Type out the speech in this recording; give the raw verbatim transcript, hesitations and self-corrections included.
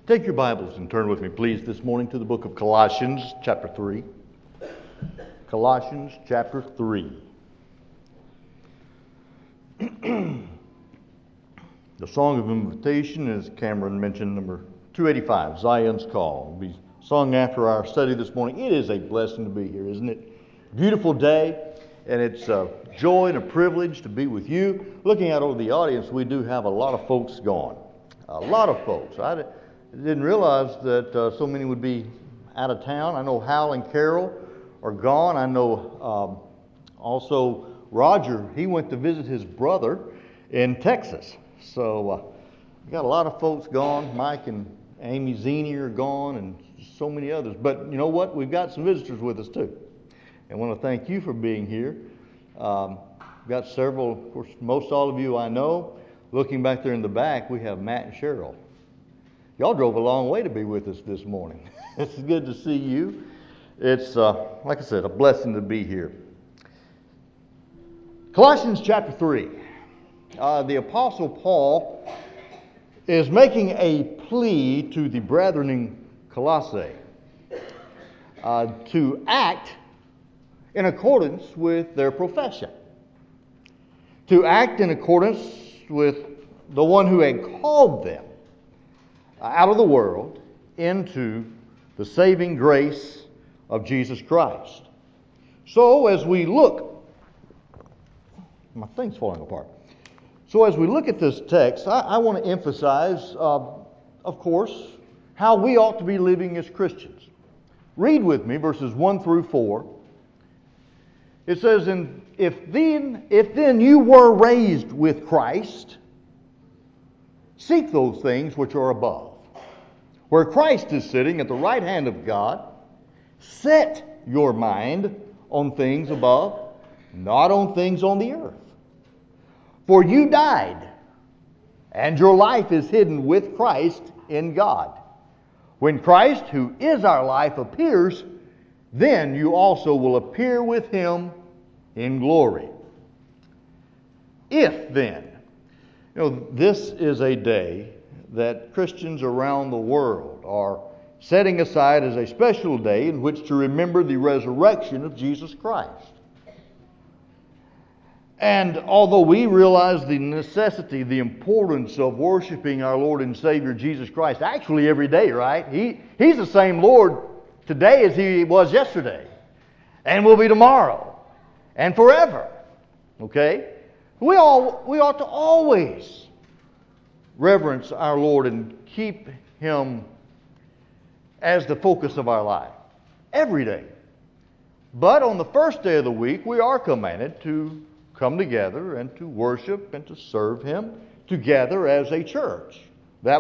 Take your Bibles and turn with me, please, this morning to the book of Colossians, chapter three. Colossians, chapter three. The song of invitation, as Cameron mentioned, number two eighty-five, Zion's Call. It'll be sung after our study this morning. It is a blessing to be here, isn't it? Beautiful day, and it's a joy and a privilege to be with you. Looking out over the audience, we do have a lot of folks gone. A lot of folks. I didn't realize that uh, so many would be out of town. I know Hal and Carol are gone. I know um, also Roger, he went to visit his brother in Texas. So uh, we got a lot of folks gone. Mike and Amy Zini are gone, and so many others. But you know what? We've got some visitors with us too. And I want to thank you for being here. Um, we've got several, of course, most all of you I know. Looking back there in the back, we have Matt and Cheryl. Y'all drove a long way to be with us this morning. It's good to see you. It's, uh, like I said, a blessing to be here. Colossians chapter three. Uh, the Apostle Paul is making a plea to the brethren in Colossae uh, to act in accordance with their profession. To act in accordance with the one who had called them out of the world into the saving grace of Jesus Christ. So as we look, my thing's falling apart. So as we look at this text, I, I want to emphasize, uh, of course, how we ought to be living as Christians. Read with me verses one through four. It says, "And if then, if then you were raised with Christ, seek those things which are above, where Christ is sitting at the right hand of God. Set your mind on things above, not on things on the earth. For you died, and your life is hidden with Christ in God. When Christ, who is our life, appears, then you also will appear with Him in glory." If then, you know, this is a day that Christians around the world are setting aside as a special day in which to remember the resurrection of Jesus Christ. And although we realize the necessity, the importance of worshiping our Lord and Savior Jesus Christ, actually every day, right? He, he's the same Lord today as He was yesterday, and will be tomorrow, and forever. Okay? We all we ought to always reverence our Lord and keep Him as the focus of our life every day. But on the first day of the week, we are commanded to come together and to worship and to serve Him together as a church.